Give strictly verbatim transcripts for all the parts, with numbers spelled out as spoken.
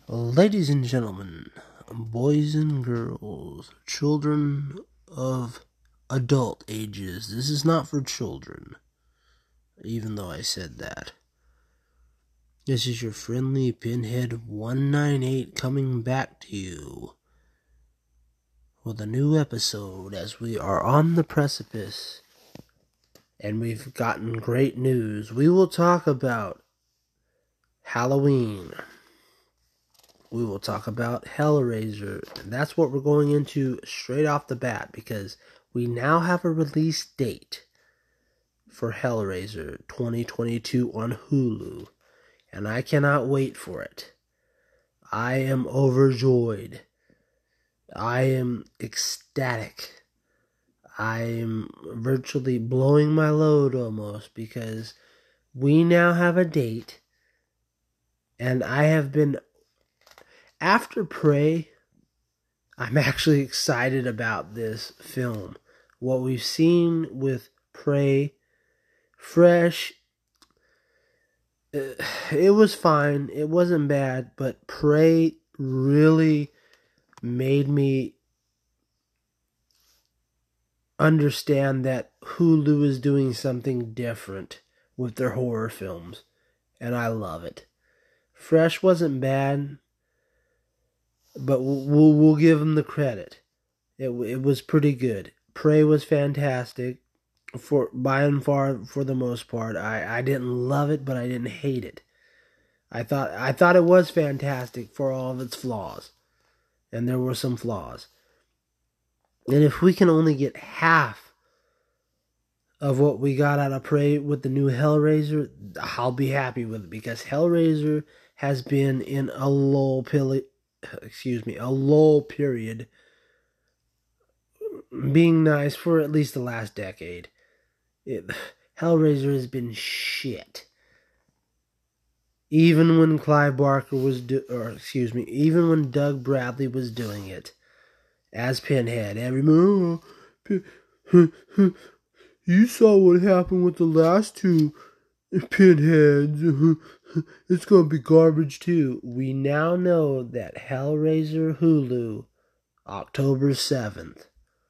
Ladies and gentlemen, boys and girls, children of adult ages, this is not for children, even though I said that. This is your friendly Pinhead one ninety-eight coming back to you with a new episode as we are on the precipice and we've gotten great news. We will talk about Halloween. We will talk about Hellraiser. And that's what we're going into straight off the bat because we now have a release date for Hellraiser twenty twenty-two on Hulu. And I cannot wait for it. I am overjoyed. I am ecstatic. I am virtually blowing my load almost because we now have a date. And I have been... After Prey, I'm actually excited about this film. What we've seen with Prey, Fresh, it was fine. It wasn't bad, but Prey really made me understand that Hulu is doing something different with their horror films, and I love it. Fresh wasn't bad, but we'll we'll give them the credit. It it was pretty good. Prey was fantastic, for by and far for the most part. I, I didn't love it, but I didn't hate it. I thought I thought it was fantastic for all of its flaws, and there were some flaws. And if we can only get half of what we got out of Prey with the new Hellraiser, I'll be happy with it because Hellraiser has been in a lull period. Excuse me, a lull period, being nice for at least the last decade. It, Hellraiser has been shit. Even when Clive Barker was, do, or excuse me, even when Doug Bradley was doing it as Pinhead, every you saw what happened with the last two Pinheads. It's gonna be garbage too. We now know that Hellraiser Hulu, October seventh.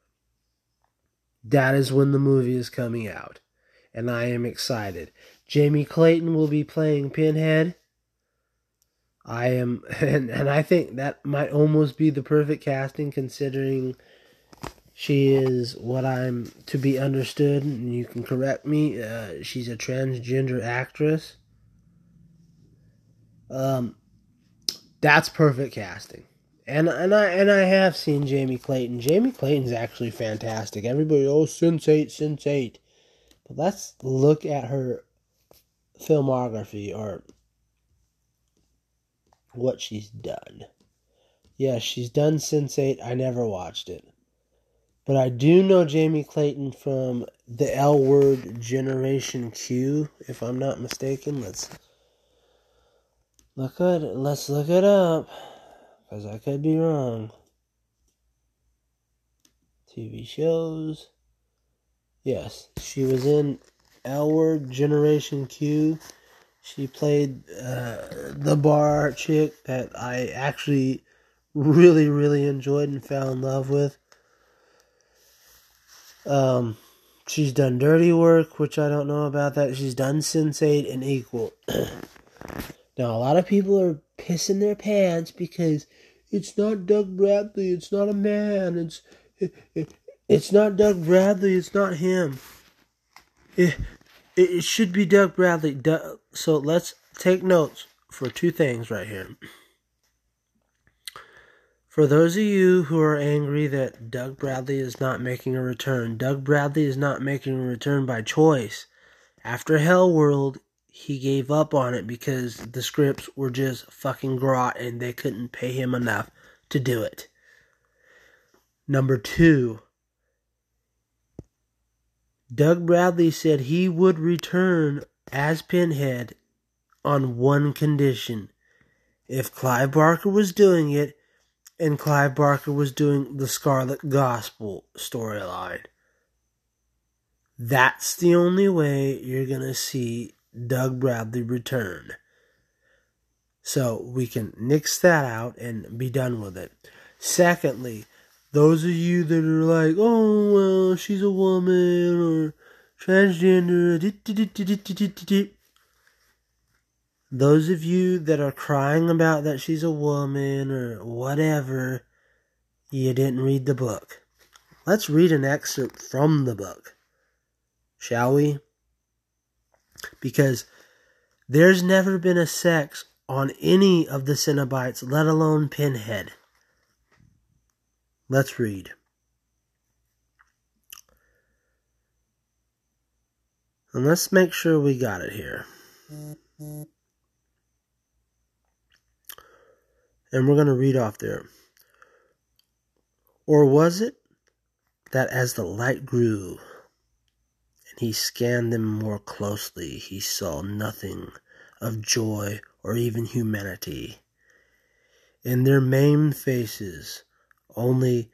That is when the movie is coming out. And I am excited. Jamie Clayton will be playing Pinhead. I am, and, and I think that might almost be the perfect casting considering she is what I'm to be understood, and you can correct me. Uh, she's a transgender actress. Um, that's perfect casting, and and I and I have seen Jamie Clayton. Jamie Clayton's actually fantastic. Everybody, oh, Sense eight, Sense eight, but let's look at her filmography or what she's done. Yeah, she's done Sense eight. I never watched it. But I do know Jamie Clayton from the L Word Generation Q, if I'm not mistaken. Let's look at it. Let's look it up, because I could be wrong. T V shows. Yes, she was in L Word Generation Q. She played uh, the bar chick that I actually really, really enjoyed and fell in love with. Um, she's done Dirty Work, which I don't know about that. She's done Sense eight and Equal. Now, a lot of people are pissing their pants because it's not Doug Bradley. It's not a man. It's it, it, it's not Doug Bradley. It's not him. It, it, it should be Doug Bradley. Du- so let's take notes for two things right here. For those of you who are angry that Doug Bradley is not making a return, Doug Bradley is not making a return by choice. After Hellworld, he gave up on it because the scripts were just fucking grot and they couldn't pay him enough to do it. Number two, Doug Bradley said he would return as Pinhead on one condition. If Clive Barker was doing it, and Clive Barker was doing the Scarlet Gospel storyline. That's the only way you're going to see Doug Bradley return. So we can nix that out and be done with it. Secondly, those of you that are like, oh, well, she's a woman or transgender, those of you that are crying about that she's a woman or whatever, you didn't read the book. Let's read an excerpt from the book, shall we? Because there's never been a sex on any of the Cenobites, let alone Pinhead. Let's read. And let's make sure we got it here. And we're going to read off there. Or was it that as the light grew and he scanned them more closely, he saw nothing of joy or even humanity in their maimed faces, only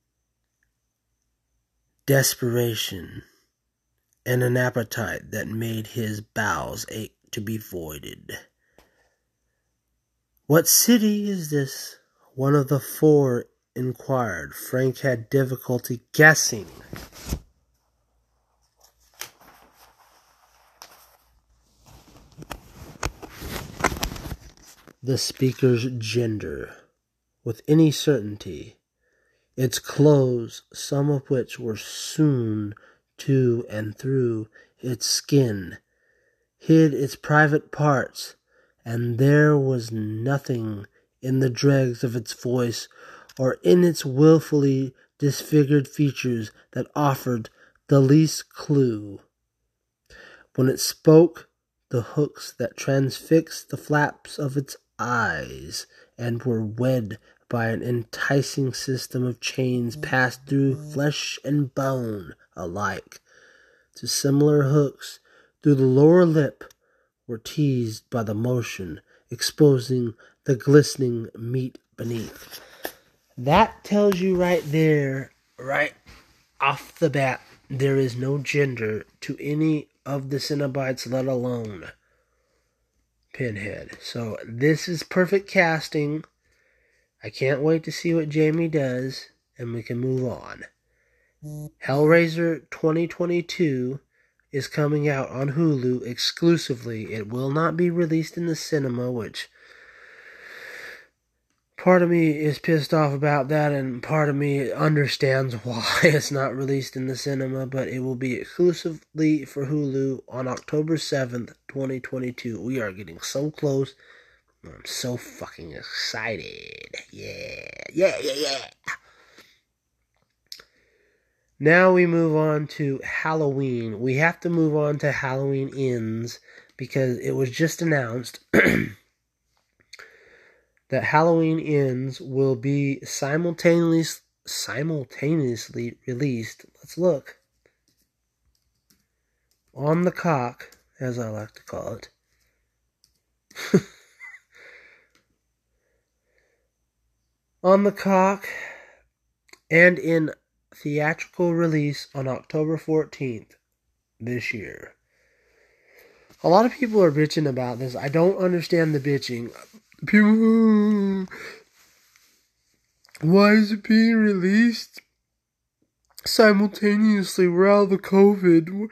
desperation and an appetite that made his bowels ache to be voided. What city is this? One of the four inquired. Frank had difficulty guessing. The speaker's gender with any certainty. Its clothes, some of which were sewn to and through its skin, hid its private parts, and there was nothing in the dregs of its voice or in its willfully disfigured features that offered the least clue. When it spoke, the hooks that transfixed the flaps of its eyes and were wed by an enticing system of chains passed through flesh and bone alike. To similar hooks through the lower lip were teased by the motion, exposing the glistening meat beneath. That tells you right there, right off the bat, there is no gender to any of the Cenobites, let alone Pinhead. So this is perfect casting. I can't wait to see what Jamie does, and we can move on. Hellraiser twenty twenty-two is coming out on Hulu exclusively. It will not be released in the cinema, which part of me is pissed off about that, and part of me understands why it's not released in the cinema, but it will be exclusively for Hulu on October seventh, twenty twenty-two. We are getting so close. I'm so fucking excited. Yeah, yeah, yeah, yeah. Now we move on to Halloween. We have to move on to Halloween Ends because it was just announced that Halloween Ends will be simultaneously simultaneously released. Let's look. On the cock, as I like to call it. On the cock and in theatrical release on October fourteenth this year. A lot of people are bitching about this. I don't understand the bitching. People, why is it being released simultaneously? We're out of the COVID.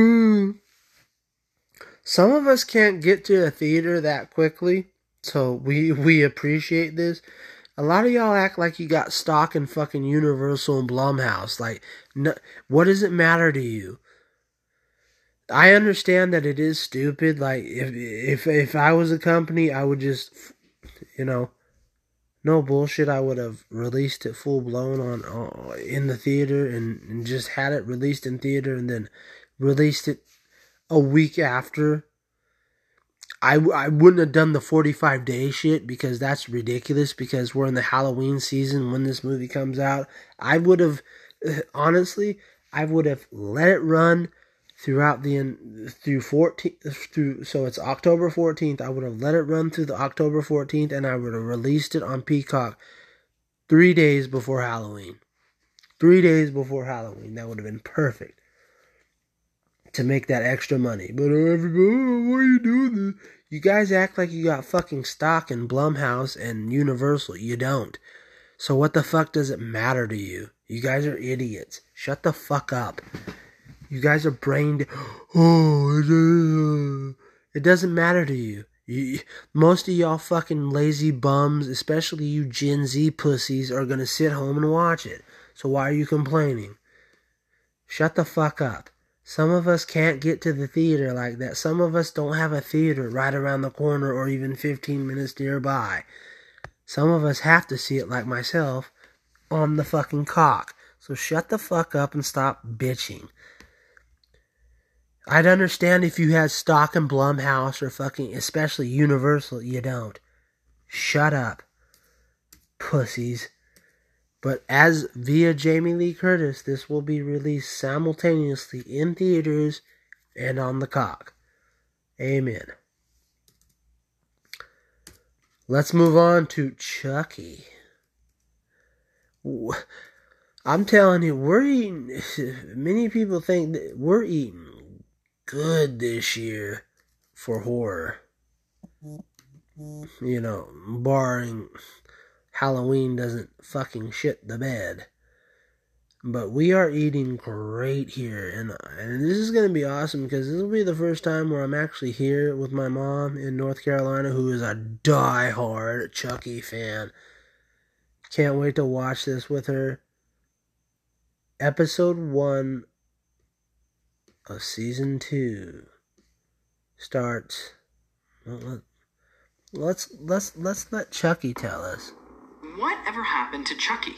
Some of us can't get to a theater that quickly, so we we appreciate this. A lot of y'all act like you got stock in fucking Universal and Blumhouse. Like, no, what does it matter to you? I understand that it is stupid. Like, if if if I was a company, I would just, you know, no bullshit. I would have released it full blown on uh, in the theater and, and just had it released in theater and then released it a week after. I, I wouldn't have done the forty-five day shit because that's ridiculous because we're in the Halloween season when this movie comes out. I would have, honestly, I would have let it run throughout the, through fourteen, through, so it's October fourteenth. I would have let it run through the October fourteenth and I would have released it on Peacock three days before Halloween. Three days before Halloween. That would have been perfect. to make that extra money. But everybody, oh, why are you doing this? You guys act like you got fucking stock in Blumhouse and Universal. You don't. So what the fuck does it matter to you? You guys are idiots. Shut the fuck up. You guys are brain... Oh, it doesn't matter to you. you. Most of y'all fucking lazy bums, especially you Gen Z pussies, are gonna sit home and watch it. So why are you complaining? Shut the fuck up. Some of us can't get to the theater like that. Some of us don't have a theater right around the corner or even fifteen minutes nearby. Some of us have to see it like myself on the fucking cock. So shut the fuck up and stop bitching. I'd understand if you had stock in Blumhouse or fucking, especially Universal. You don't. Shut up, pussies. But as via Jamie Lee Curtis, this will be released simultaneously in theaters and on the cock. Amen. Let's move on to Chucky. I'm telling you, we're eating... Many people think that we're eating good this year for horror. You know, barring Halloween doesn't fucking shit the bed. But we are eating great here. And, and this is going to be awesome because this will be the first time where I'm actually here with my mom in North Carolina, who is a die-hard Chucky fan. Can't wait to watch this with her. Episode one of season two starts. Well, let's let's let's let Chucky tell us. Whatever happened to Chucky?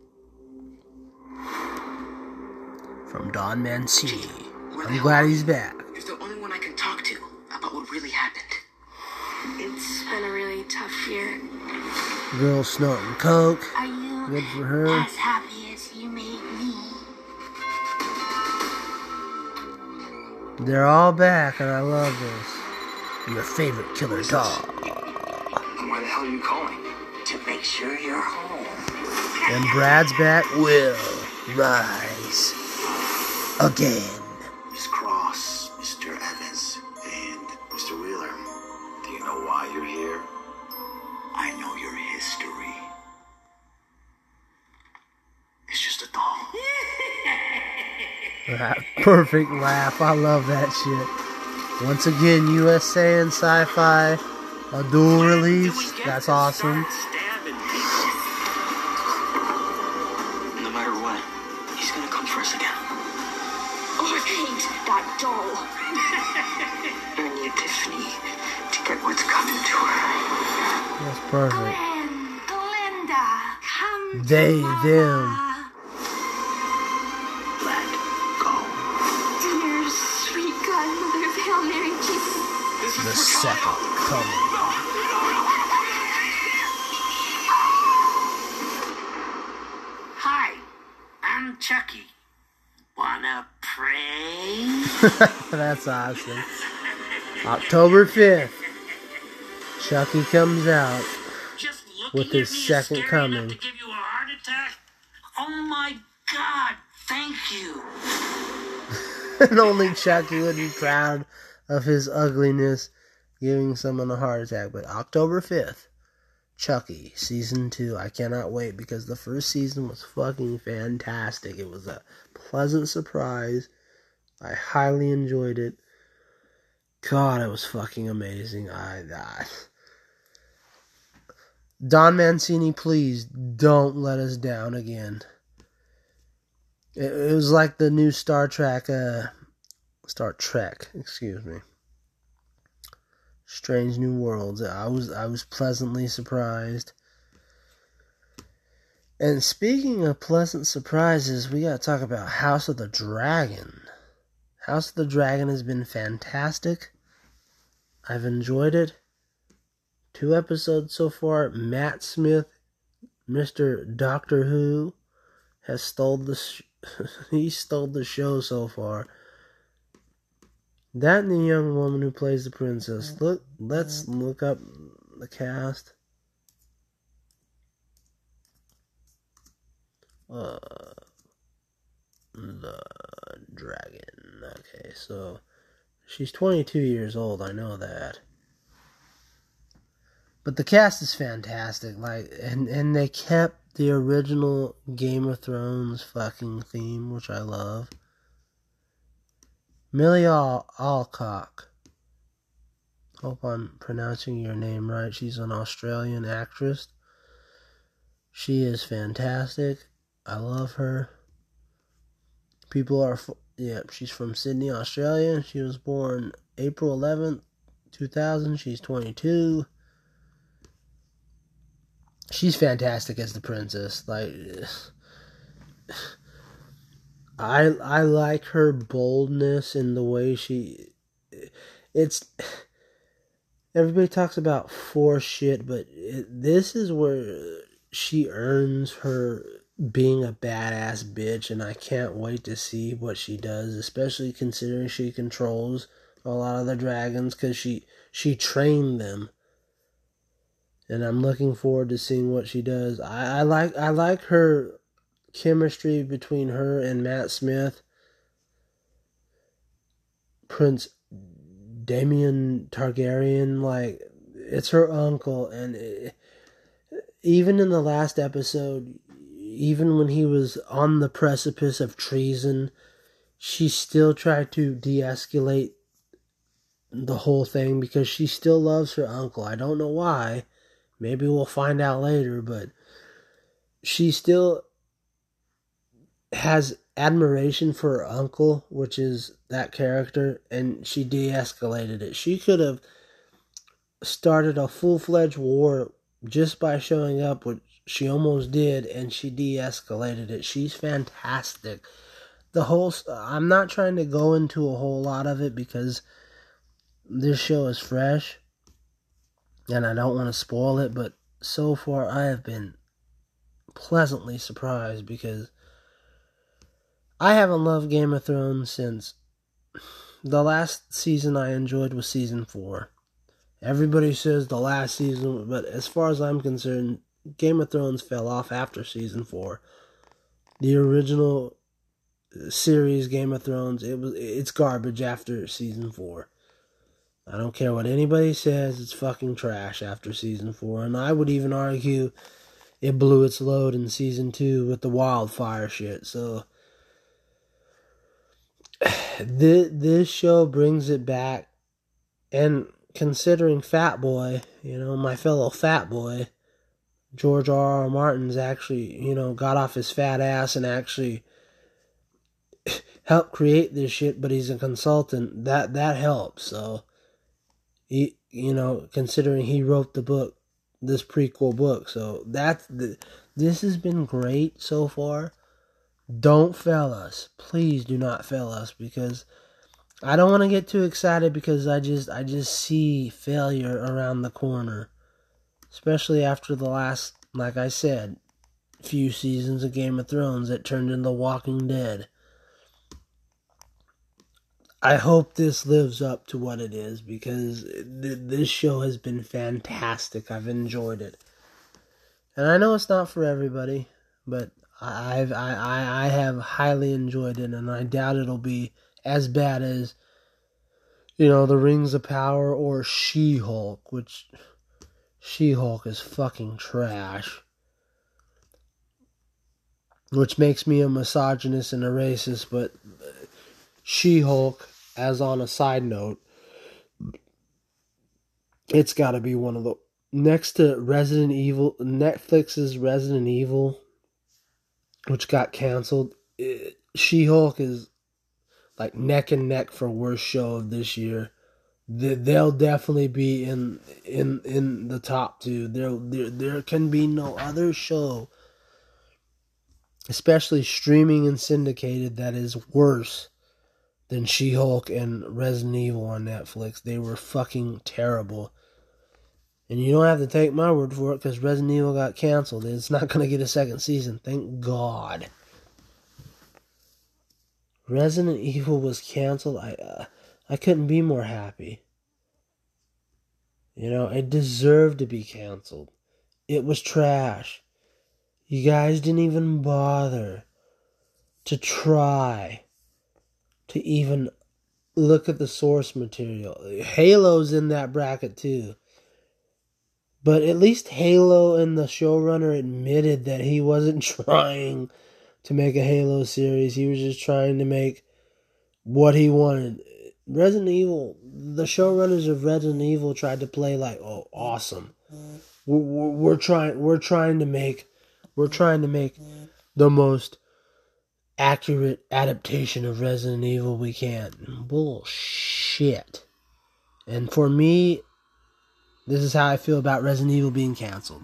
From Don Mancini. I'm glad he's back. You're the only one I can talk to about what really happened. It's been a really tough year. Girl snorting coke. Are you Good for her. as happy as you made me? They're all back, and I love this. Your favorite killer dog. Why the hell are you calling? To make sure you're home. And Brad's back will rise again. Miss Cross, Mister Evans, and Mister Wheeler. Do you know why you're here? I know your history. It's just a doll. That perfect laugh. I love that shit. Once again, U S A and Sci-Fi, a dual release. That's awesome. No matter what, he's gonna come for us again. Oh, I hate that doll. I need Tiffany to get what's coming to her. That's perfect. Glenn, Glenda, come They, to Mama. them. Let go. Dear sweet godmother of Hail Mary, Jesus. This is The for second Kyle. coming. Hi, I'm Chucky. Wanna pray? That's awesome. October fifth, Chucky comes out. Just With looking his at me is second scary coming. enough to give you a heart attack? Oh my God! Thank you. And only Chucky would be proud of his ugliness, giving someone a heart attack. But October fifth, Chucky, season two. I cannot wait because the first season was fucking fantastic. It was a pleasant surprise. I highly enjoyed it. God, it was fucking amazing. I, I Don Mancini, please don't let us down again. It, it was like the new Star Trek, uh, Star Trek, excuse me. Strange New Worlds. I was I was pleasantly surprised. And speaking of pleasant surprises, we gotta talk about House of the Dragon. House of the Dragon has been fantastic. I've enjoyed it. Two episodes so far. Matt Smith, Mister Doctor Who, has stole the sh- he stole the show so far. That and the young woman who plays the princess. Look, let's look up the cast. Uh, the Dragon. Okay, so she's twenty-two years old, I know that. But the cast is fantastic, like, and, and they kept the original Game of Thrones fucking theme, which I love. Millie Al- Alcock. Hope I'm pronouncing your name right. She's an Australian actress. She is fantastic. I love her. People are, yeah, she's from Sydney, Australia. She was born April eleventh, two thousand. She's twenty-two. She's fantastic as the princess. Like, I I like her boldness in the way she. It's everybody talks about force shit, but it, this is where she earns her being a badass bitch, and I can't wait to see what she does, especially considering she controls a lot of the dragons because she she trained them. And I'm looking forward to seeing what she does. I, I like I like her chemistry between her and Matt Smith. Prince Daemon Targaryen, like, it's her uncle. And it, even in the last episode, even when he was on the precipice of treason, she still tried to de-escalate the whole thing because she still loves her uncle. I don't know why. Maybe we'll find out later, but she still has admiration for her uncle, which is that character, and she de-escalated it. She could have started a full-fledged war just by showing up, which she almost did, and she de-escalated it. She's fantastic. The whole... I'm not trying to go into a whole lot of it because this show is fresh, and I don't want to spoil it, but so far I have been pleasantly surprised because I haven't loved Game of Thrones since the last season I enjoyed was season four. Everybody says the last season, but as far as I'm concerned, Game of Thrones fell off after season four. The original series Game of Thrones, it was it's garbage after season four. I don't care what anybody says, it's fucking trash after season four. And I would even argue it blew its load in season two with the wildfire shit. So this, this show brings it back. And considering Fat Boy, you know, my fellow Fat Boy, George R. R. Martin's actually, you know, got off his fat ass and actually helped create this shit, but he's a consultant. That, that helps, so... He, you know, considering he wrote the book, this prequel book. So that's the, this has been great so far. Don't fail us. Please do not fail us, because I don't want to get too excited because I just I just see failure around the corner. Especially after the last, like I said, few seasons of Game of Thrones that turned into Walking Dead. I hope this lives up to what it is, because th- this show has been fantastic. I've enjoyed it. And I know it's not for everybody, but I've, I, I, I have highly enjoyed it, and I doubt it'll be as bad as, you know, The Rings of Power or She-Hulk, which She-Hulk is fucking trash. Which makes me a misogynist and a racist, but She-Hulk, as on a side note, it's got to be one of the... Next to Resident Evil, Netflix's Resident Evil, which got canceled, it, She-Hulk is like neck and neck for worst show of this year. They'll definitely be in in in the top two. There, there, there can be no other show, especially streaming and syndicated, that is worse than She-Hulk and Resident Evil on Netflix. They were fucking terrible. And you don't have to take my word for it, because Resident Evil got canceled. It's not going to get a second season. Thank God. Resident Evil was canceled. I, uh, I couldn't be more happy. You know, it deserved to be canceled. It was trash. You guys didn't even bother to try to even look at the source material. Halo's in that bracket too. But at least Halo and the showrunner admitted that he wasn't trying to make a Halo series. He was just trying to make what he wanted. Resident Evil, the showrunners of Resident Evil tried to play like, oh, awesome. We're, we're, we're trying. We're trying to make. We're trying to make the most accurate adaptation of Resident Evil we can. Bullshit. And for me, this is how I feel about Resident Evil being canceled.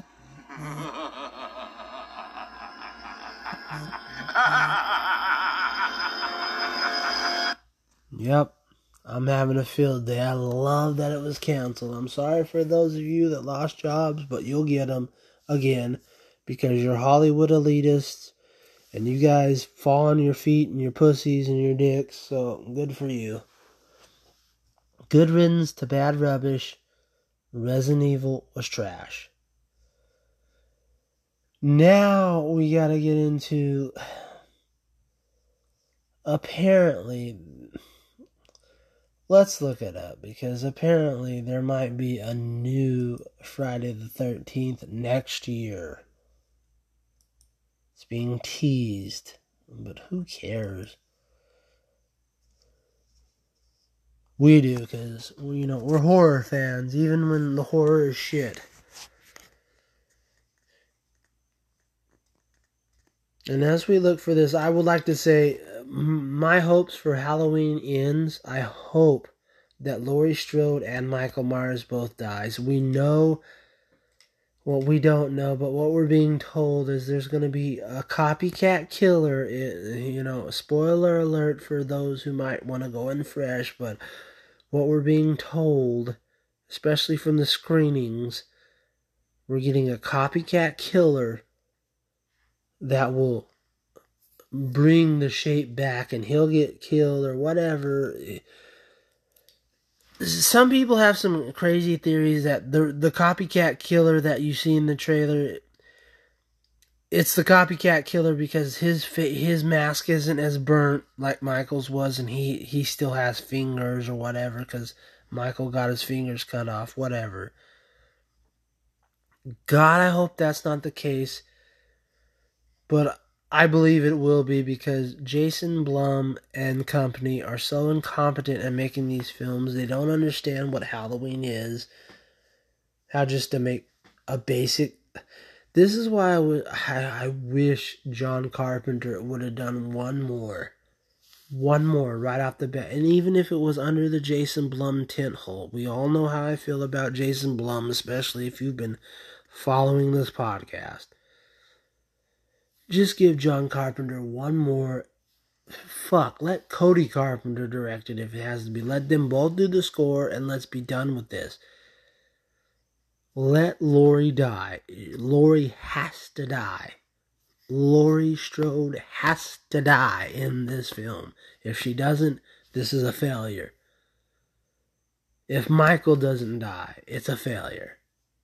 Yep, I'm having a field day. I love that it was canceled. I'm sorry for those of you that lost jobs, but you'll get them again because you're Hollywood elitists and you guys fall on your feet and your pussies and your dicks, so good for you. Good riddance to bad rubbish. Resident Evil was trash. Now we gotta get into... Apparently... Let's look it up, because apparently there might be a new Friday the thirteenth next year. It's being teased, but who cares? We do, because, you know, we're horror fans, even when the horror is shit. And as we look for this, I would like to say, my hopes for Halloween Ends, I hope that Laurie Strode and Michael Myers both dies. We know what we don't know, but what we're being told is there's going to be a copycat killer. You know, spoiler alert for those who might want to go in fresh, but what we're being told, especially from the screenings, we're getting a copycat killer that will bring the shape back and he'll get killed or whatever. Some people have some crazy theories that the the copycat killer that you see in the trailer, it's the copycat killer because his his mask isn't as burnt like Michael's was, and he, he still has fingers or whatever because Michael got his fingers cut off, whatever. God, I hope that's not the case. But I believe it will be because Jason Blum and company are so incompetent at making these films. They don't understand what Halloween is. How just to make a basic... This is why I, w- I, I wish John Carpenter would have done one more. One more right off the bat. And even if it was under the Jason Blum tent hole. We all know how I feel about Jason Blum, especially if you've been following this podcast. Just give John Carpenter one more. Fuck, let Cody Carpenter direct it if it has to be. Let them both do the score and let's be done with this. Let Laurie die. Laurie has to die. Laurie Strode has to die in this film. If she doesn't, this is a failure. If Michael doesn't die, it's a failure.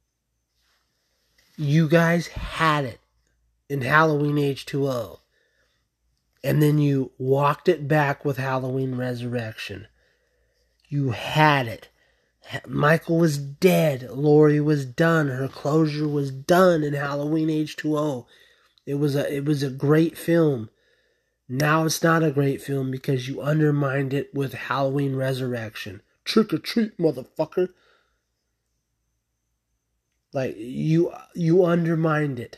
You guys had it in Halloween H two O. And then you walked it back with Halloween Resurrection. You had it. Michael was dead. Laurie was done. Her closure was done in Halloween H two O. It was a it was a great film. Now it's not a great film because you undermined it with Halloween Resurrection. Trick or treat, motherfucker. Like, you you undermined it.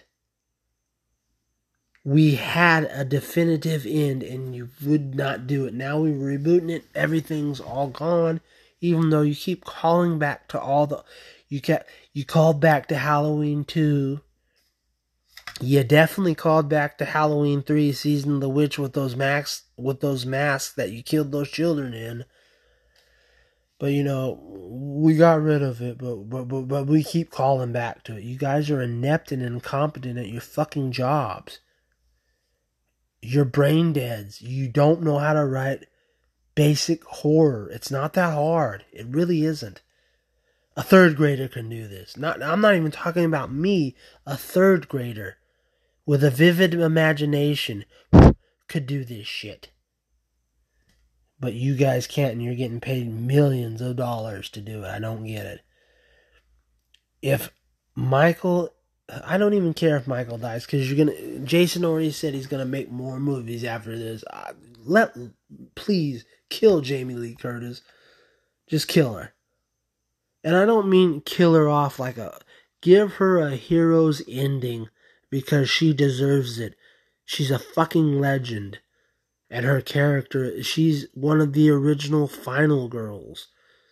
We had a definitive end and you would not do it. Now we're rebooting it. Everything's all gone. Even though you keep calling back to all the... You kept, you called back to Halloween two. You definitely called back to Halloween three, Season of the Witch, with those masks, with those masks that you killed those children in. But, you know, we got rid of it, but, but, but, but we keep calling back to it. You guys are inept and incompetent at your fucking jobs. You're brain deads. You don't know how to write basic horror. It's not that hard. It really isn't. A third grader can do this. Not, I'm not even talking about me. A third grader with a vivid imagination could do this shit. but you guys can't, and you're getting paid millions of dollars to do it. I don't get it. If Michael, I don't even care if Michael dies, because you're gonna. Jason already said he's gonna make more movies after this. Uh, let please kill Jamie Lee Curtis. Just kill her. And I don't mean kill her off like a... Give her a hero's ending because she deserves it. She's a fucking legend. And her character, she's one of the original Final Girls.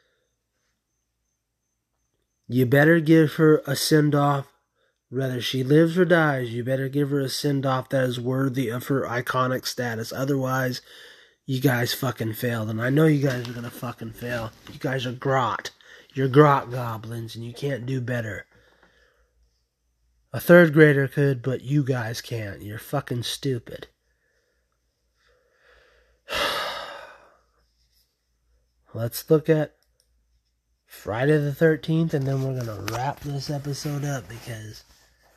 You better give her a send-off. Whether she lives or dies, you better give her a send-off that is worthy of her iconic status. Otherwise, you guys fucking failed. And I know you guys are gonna fucking fail. You guys are grot. You're grot goblins, and you can't do better. A third grader could, but you guys can't. You're fucking stupid. Let's look at Friday the thirteenth, and then we're gonna wrap this episode up, because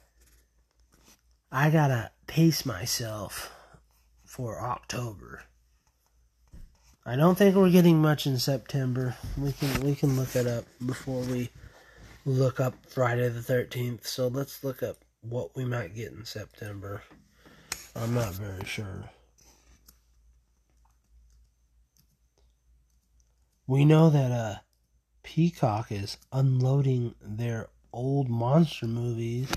I gotta pace myself for October. I don't think we're getting much in September. We can we can look it up before we look up Friday the thirteenth. So let's look up what we might get in September. I'm not very sure. We know that uh, Peacock is unloading their old monster movies.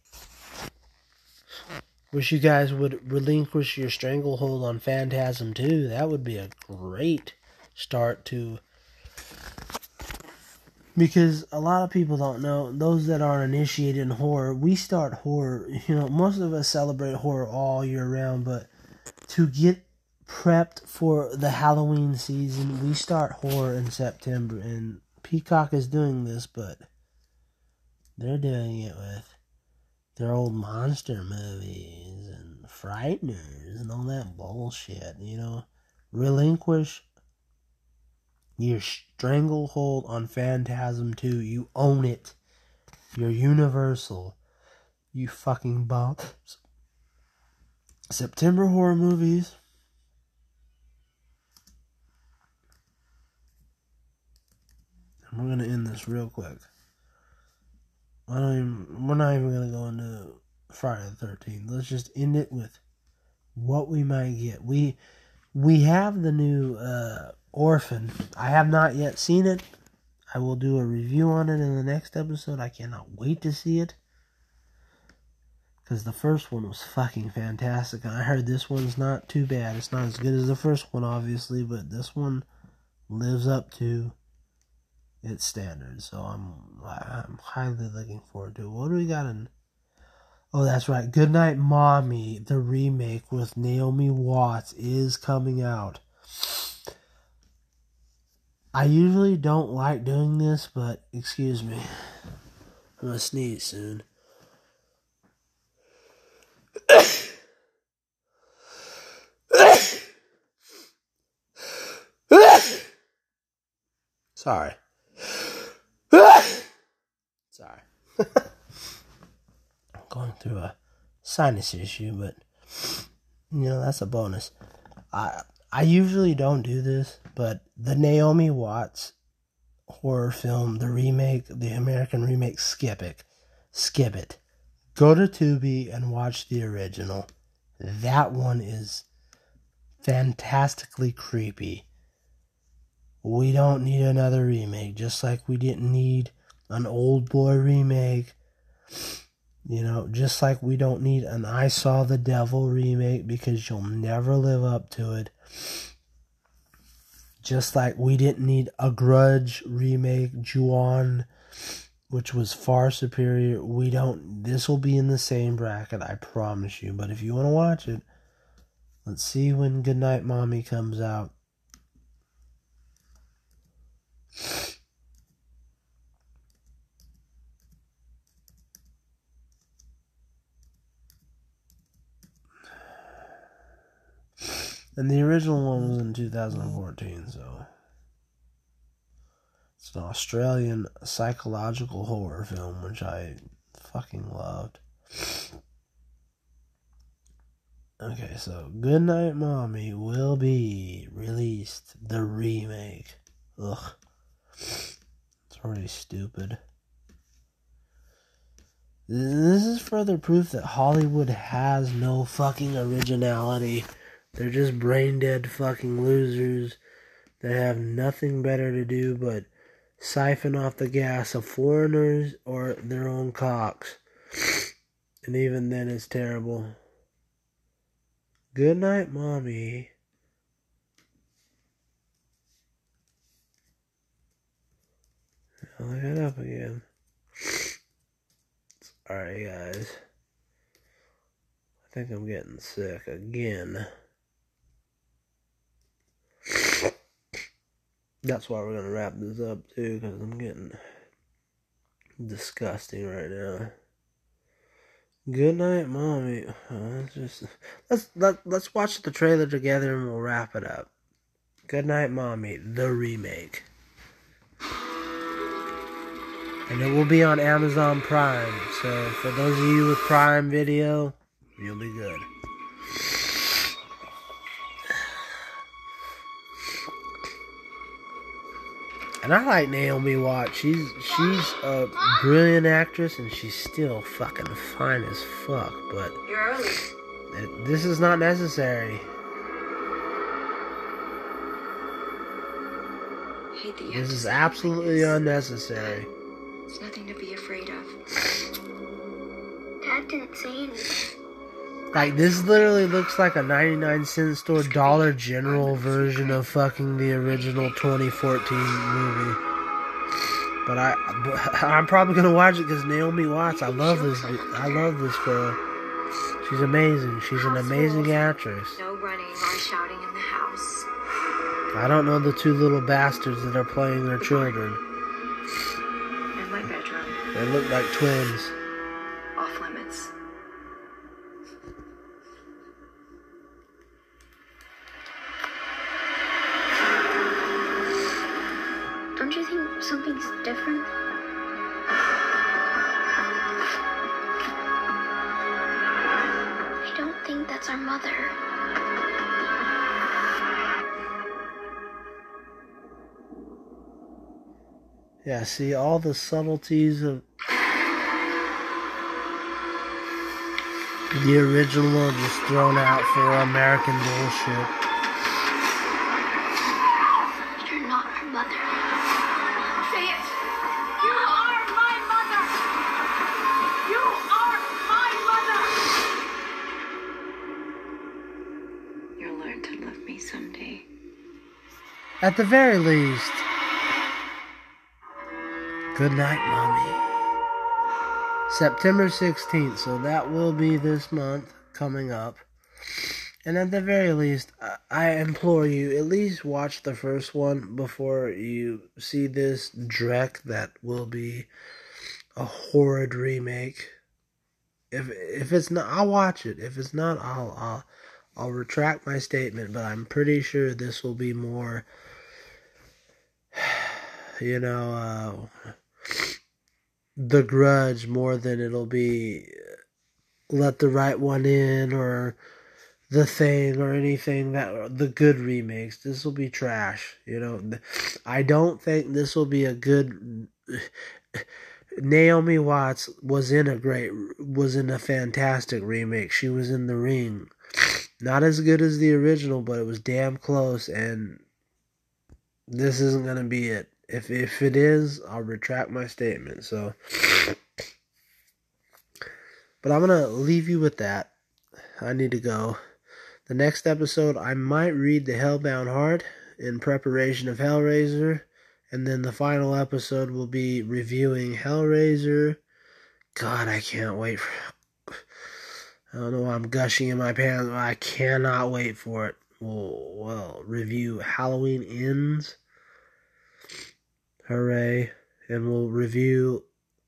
Wish you guys would relinquish your stranglehold on Phantasm two. That would be a great start to... Because a lot of people don't know, those that aren't initiated in horror, we start horror, you know, most of us celebrate horror all year round, but to get prepped for the Halloween season, we start horror in September, and Peacock is doing this, but they're doing it with their old monster movies and Frighteners and all that bullshit, you know. Relinquish your stranglehold on Phantasm two. You own it. You're Universal. You fucking bums. September horror movies. And we're going to end this real quick. I don't even, we're not even going to go into Friday the thirteenth. Let's just end it with what we might get. We we have the new uh, Orphan. I have not yet seen it. I will do a review on it in the next episode. I cannot wait to see it, because the first one was fucking fantastic. And I heard this one's not too bad. It's not as good as the first one, obviously, but this one lives up to its standards, so I'm I'm highly looking forward to it. What do we got in? Oh, that's right. Goodnight Mommy, the remake with Naomi Watts, is coming out. I usually don't like doing this, but excuse me, I'm gonna sneeze soon. Sorry. Sorry. I'm going through a sinus issue, but you know, that's a bonus. I I usually don't do this, but the Naomi Watts horror film, the remake, the American remake, skip it. Skip it. Go to Tubi and watch the original. That one is fantastically creepy. We don't need another remake, just like we didn't need an Old Boy remake. You know, just like we don't need an I Saw the Devil remake, because you'll never live up to it. Just like we didn't need a Grudge remake, Ju-on, which was far superior. We don't, this will be in the same bracket, I promise you. But if you want to watch it, let's see when Goodnight Mommy comes out. And the original one was in two thousand fourteen, so it's an Australian psychological horror film, which I fucking loved. Okay, so Goodnight Mommy will be released. The remake. Ugh. It's already stupid. This is further proof that Hollywood has no fucking originality. They're just brain dead fucking losers that have nothing better to do but siphon off the gas of foreigners or their own cocks. And even then it's terrible. Goodnight, Mommy. I'll look it up again. Alright, guys. I think I'm getting sick again. That's why we're going to wrap this up, too, because I'm getting disgusting right now. Good night, Mommy. Uh, let's just let's let, let's watch the trailer together and we'll wrap it up. Good night, Mommy, the remake, and it will be on Amazon Prime. So for those of you with Prime Video, you'll be good. And I like Naomi Watts. She's she's a brilliant actress, and she's still fucking fine as fuck. But You're early. it, this is not necessary. I hate that you have This to is say it like absolutely this. unnecessary. It's nothing to be afraid of. Dad didn't say anything. Like, this literally looks like a ninety-nine cent store Dollar General version of fucking the original twenty fourteen movie. But I, but I'm probably gonna watch it because Naomi Watts. I love this. I love this girl. She's amazing. She's an amazing actress. No running or shouting in the house. I don't know the two little bastards that are playing their children. In my bedroom. They look like twins. Off limits. Don't you think something's different? I don't think that's our mother. Yeah, see all the subtleties of the original are just thrown out for American bullshit. You're not our mother. Say it! You are my mother! You are my mother! You'll learn to love me someday. At the very least. Good night, Mommy. September sixteenth, so that will be this month coming up. And at the very least, I implore you, at least watch the first one before you see this dreck that will be a horrid remake. If if it's not, I'll watch it. If it's not, I'll I'll I'll retract my statement. But I'm pretty sure this will be more, you know, uh, The Grudge more than it'll be Let the Right One In or The Thing or anything that the good remakes. This will be trash. You know, I don't think this will be a good. Naomi Watts was in a great, was in a fantastic remake. She was in The Ring. Not as good as the original, but it was damn close, and this isn't going to be it. If if it is, I'll retract my statement. So, but I'm going to leave you with that. I need to go. The next episode, I might read The Hellbound Heart in preparation of Hellraiser. And then the final episode will be reviewing Hellraiser. God, I can't wait for it. I don't know why I'm gushing in my pants. I cannot wait for it. We'll, we'll review Halloween Ends. Hooray. And we'll review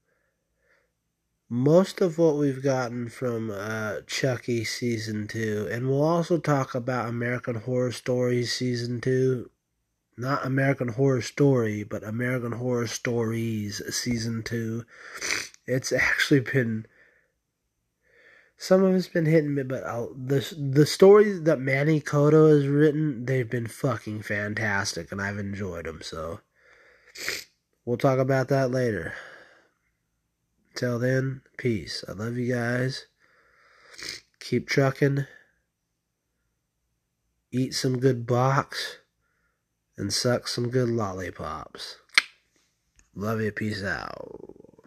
most of what we've gotten from uh, Chucky Season two. And we'll also talk about American Horror Stories Season two. Not American Horror Story, but American Horror Stories Season two. It's actually been Some of it's been hitting me, but I'll, the the stories that Manny Coto has written, they've been fucking fantastic, and I've enjoyed them. So we'll talk about that later. Till then, peace. I love you guys. Keep trucking. Eat some good box. And suck some good lollipops. Love you. Peace out.